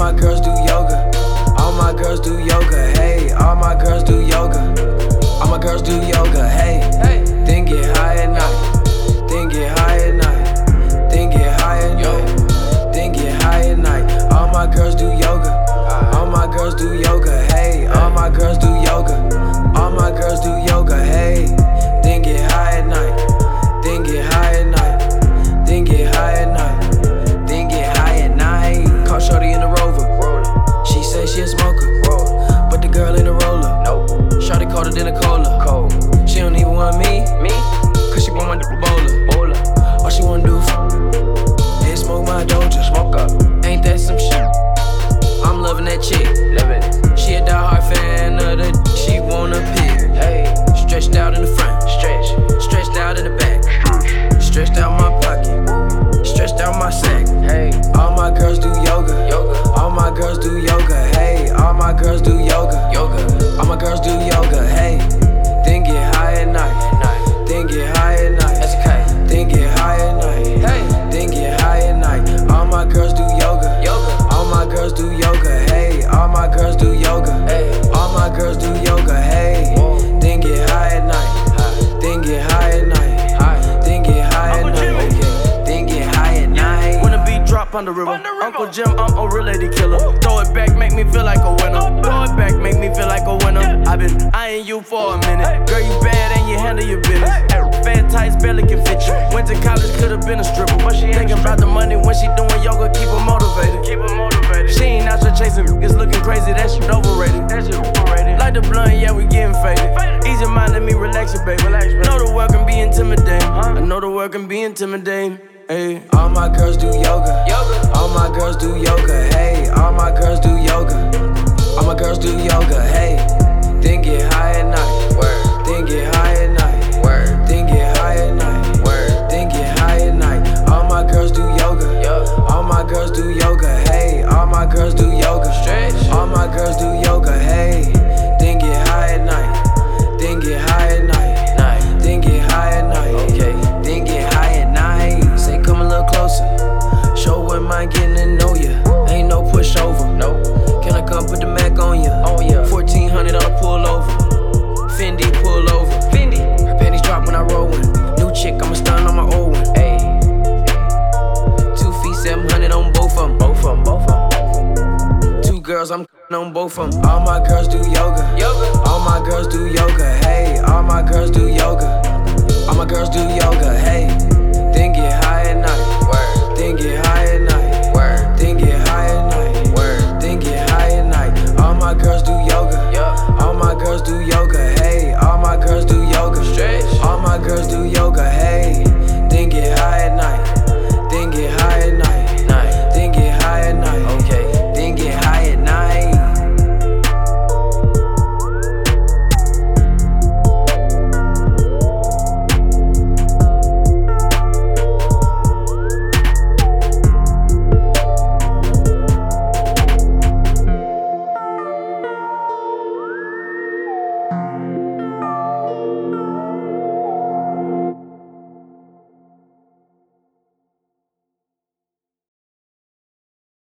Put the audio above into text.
my girls do yoga. All my girls do yoga, hey. All my girls do yoga. All my girls do yoga, hey. Then get high at night. Then get high at night. Then get high at night. Then get high at night. All my girls do yoga. All my girls do yoga, hey. All my girls do yoga. All my girls do yoga, hey. Then get high at night. Then get high at night. Then get high at night. Then get high at night. Caught shorty in the Rover. She say she a smoker, but the girl in the roller. Shorty colder than a cola. She don't even want me, cause she want my bowler. All she wanna do is smoke my Doja. Ain't that some shit? I'm loving that chick. She a die-hard fan of the she wanna pick. Stretched out in the front, stretched out in the back, stretched out my pocket, stretched out my sack. All my girls do yoga. All my girls do yoga, hey. All my girls do yoga. All my girls do yoga, hey. Then get high at night. Then get high at night. Then get high at night. Then get high at night. All my girls do yoga. All my girls do yoga, hey. All my girls do yoga. All my girls do yoga, hey. Then get high at night. Then get high at night. Then get high at night. Then get high at night. When the beat drop on the river, Uncle Jim, I'm a real lady killer. Throw it back, make me feel like a winner. Throw it back, make me feel like a winner. I've been eyeing you for a minute. Girl, you bad and you handle your business. Fat tights barely can fit you. Went to college, could've been a stripper, but she thinking about the money when she doing yoga. Keep her motivated. She ain't out here chasing niggas looking crazy. That shit overrated. Like the blunt, yeah, we getting faded. Ease your mind, let me relax you, baby. Know the world can be intimidating. I know the world can be intimidating. Hey. All my girls do yoga. All my girls do yoga, hey. All my girls do yoga. All my girls do yoga, hey. Then get high at night. Then get high at night. Then get high at night. Then get high at night. All my girls do yoga. All my girls do yoga, hey. All my girls do yoga. All my girls do yoga, hey. Then get high at night. Then get high at night. Then get high at night. Then get high at night. Say come a little closer. Show what mind getting to know ya. Ain't no pushover. Can I come put the Mac on ya? 1400 on a pullover. Fendi pull over. Her panties drop when I roll one. New chick, I'ma stun on my old one. 2 feet 700 on both of them. 2 girls, I'm on both of them. All my girls do yoga. All my girls do yoga, hey. All my girls do yoga. All my girls do yoga, hey. Then get high at night. Then get high at night.